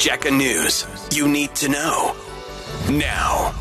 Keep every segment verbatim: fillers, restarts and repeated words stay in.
Jacka News. You need to know. Now.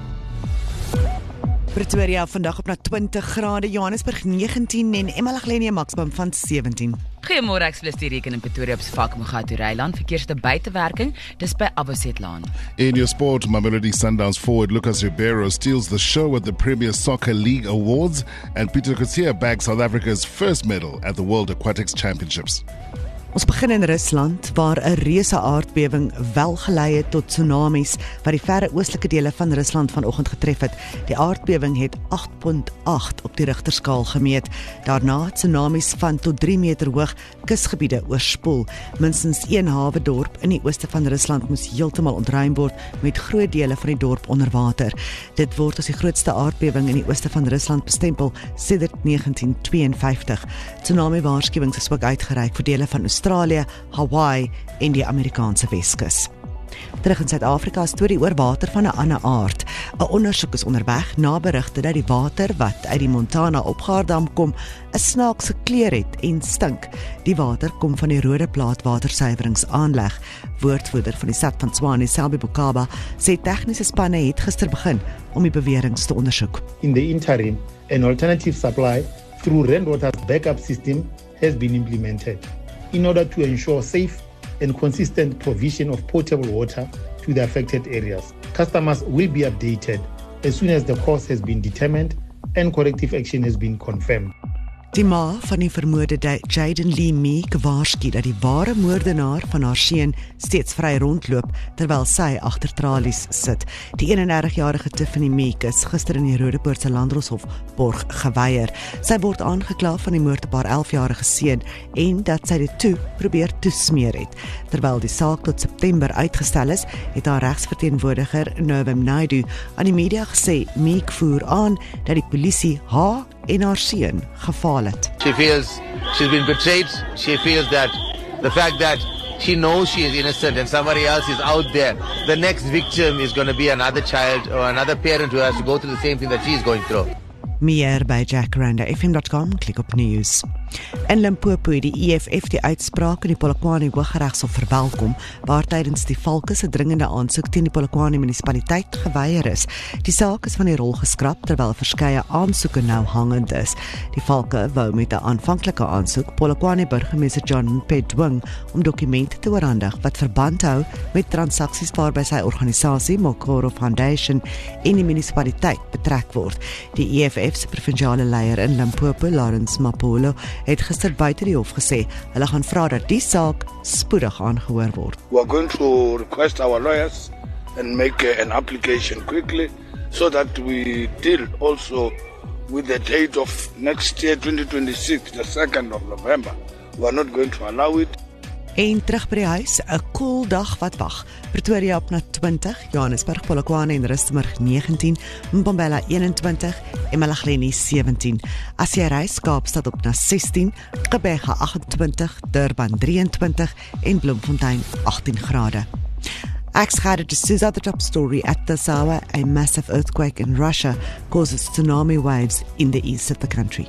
Pretoria vandag op na twintig grade, Johannesburg negentien en Emalahleni maksimum van sewentien. Goeiemôre, ek is die reken in Pretoria op Sefako Mogatu Ryland. Verkeersde buitewerking, dis by Abosetlaan. In your sport, Mamelodi Sundowns forward Lucas Ribeiro steals the show at the Premier Soccer League Awards, and Peter Coetzee bags South Africa's first medal at the World Aquatics Championships. Ons begin in Rusland, waar 'n reuse aardbewing wel gelei het tot tsunamies wat die verre oostelike dele van Rusland vanoggend getref het. Die aardbewing het agt punt agt op die Richterskaal gemeet. Daarna tsunamies van tot drie meter hoog kusgebiede oorspoel. Minstens een hawe dorp in die ooste van Rusland moes heeltemal ontruim word met groot dele van die dorp onder water. Dit word as die grootste aardbewing in die ooste van Rusland bestempel sedert negentien tweeënvyftig. Tsunami waarskuwings is ook uitgereik vir dele van Australië, Hawaii en die Amerikaanse Weskus. Terug in Suid-Afrika, 'n storie oor water van 'n ander aard. 'n Ondersoek is onderweg na berigte dat die water wat uit die Montana Opgaardam kom, 'n snaakse kleur het en stink. Die water kom van die Rode Plaat watersuiweringsaanleg. Woordvoerder van die stad van Tshwane, Selby Bukaba, sê tegniese spanne het gister begin om die beweringe te ondersoek. In the interim, an alternative supply through Rainwater's backup system has been implemented in order to ensure safe and consistent provision of potable water to the affected areas. Customers will be updated as soon as the cause has been determined and corrective action has been confirmed. Die ma van die vermoorde Jaden Lee Meek waarsku dat die ware moordenaar van haar seun steeds vry rondloop terwyl sy agter tralies sit. Die eenendertigjarige Tiffany Meek is gister in die Rodepoortse Landdroshof borg geweier. Sy word aangekla van die moord op haar elfjarige seun en dat sy dit toe probeer toesmeer het. Terwyl die saak tot September uitgestel is, het haar regsverteenwoordiger Novem Naidu aan die media gesê Meek voer aan dat die polisie haar en haar seun gefaal het. She feels she's been betrayed. She feels that the fact that she knows she is innocent and somebody else is out there, the next victim is going to be another child or another parent who has to go through the same thing that she is going through. Meer by jack randa f m dot com, klik op news. In Limpopo het die E F F die uitspraak in die Polokwane Hooggeregshof verwelkom, waar tydens die Valke se dringende aansoek teen die Polokwane munisipaliteit geweier is. Die saak is van die rol geskraap terwyl verskeie aansoeke nou hangend is. Die Valke wou met 'n aanvanklike aansoek Polokwane burgemeester John Mpho dwing om dokumente te oorhandig wat verband hou met transaksies waarby sy organisasie Mokoro Foundation en die munisipaliteit betrek word. Die E F F se provinsiale leier in Limpopo, Lawrence Mapolo, het gister buite die hof gesê hulle gaan vra dat die saak spoedig aangehoor word. We are going to request our lawyers and make uh, an application quickly so that we deal also with the date of next year twenty twenty-six, the second of November. We are not going to allow it. En terug by die huis, 'n koel dag wat wag. Pretoria op na twintig, Johannesburg, Polokwane en Rustenburg negentien, Mbombela eenentwintig, Emalahleni sewentien. As jy reis, Kaapstad op na sestien, Gqeberha agt-en-twintig, Durban drieëntwintig en Bloemfontein agttien grade. Ex-headed to Susa, the top story at Tasawa, a massive earthquake in Russia causes tsunami waves in the east of the country.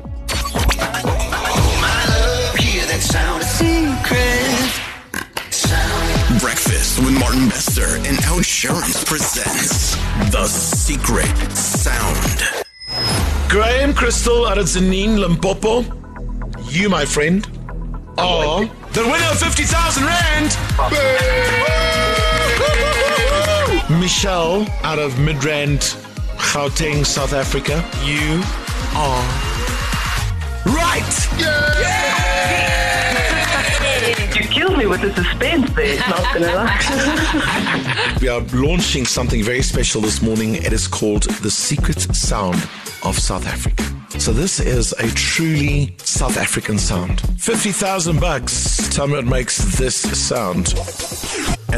Breakfast with Martin Bester and Outsurance presents The Secret Sound. Graham Crystal out of Zanin, Limpopo. You, my friend, are the winner of fifty thousand rand. Michelle out of Midrand, Gauteng, South Africa. You are right. Yeah! You killed me with the suspense there, not gonna lie. We are launching something very special this morning. It is called The Secret Sound of South Africa. So this is a truly South African sound. fifty thousand bucks. Tell me what makes this sound.